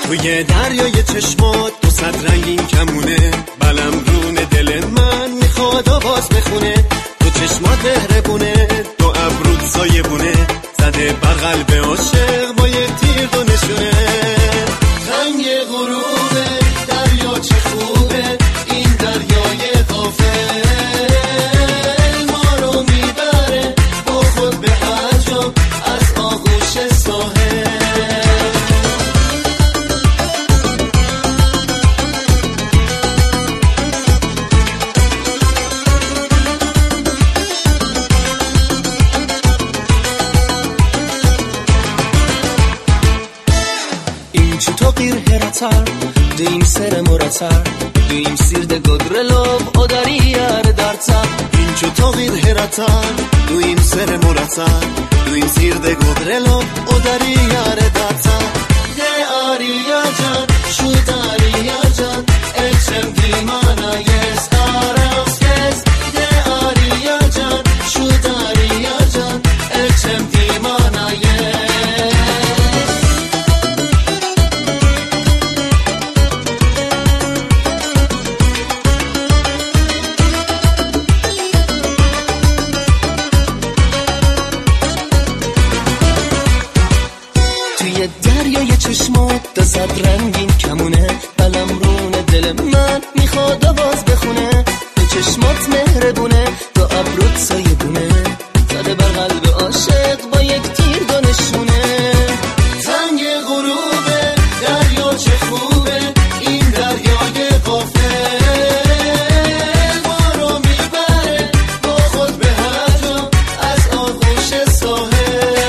توی دریای چشمات 200 رنگین کمونه، بلمرون دل من میخواد آواز بخونه. تو چشمات مهربونه، دو ابرود سایه بونه، زده بغل به عاشق با یک تیر دو نشونه. رنگ غروبه دریا چه خوبه، این دریای غافل ما رو میبره با خود به هر جا از آغوش ساحل. Duyim serem oratar, duyim sirde godrelov odariyar dartar. این چو تغییر هرتر دویم سر مرتر، دویم سیرده گدرلو او دریار درتر. ده آریا جان شو داریا جان اچم دیمانا یس آراستس. ده آریا جان شو داریا جان اچم دیمانا یس. توی دریای چشمات 200 رنگین کمونه، بلمرون دل من میخواد آواز بخونه. تو چشمات مهربونه، دو ابرود سایه بونه، زده بر قلب عاشق با یک تیر دو نشونه. رنگ غروبه دریا چه خوبه، این دریای غافل ما رو میبره با خود به هر جا از آغوش ساحل.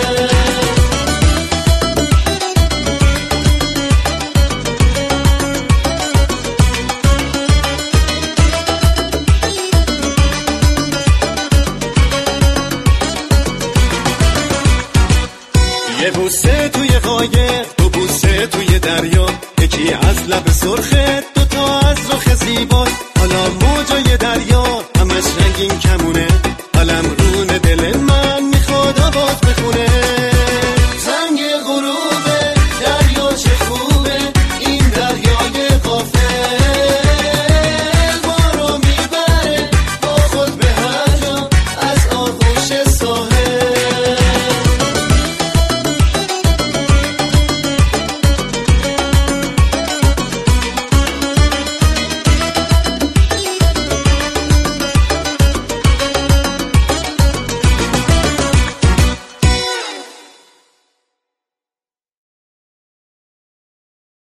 یه بوسه توی قایق، 2 بوسه توی دریا، یکی از لب سرخت، 2 تا از رخ زیبات.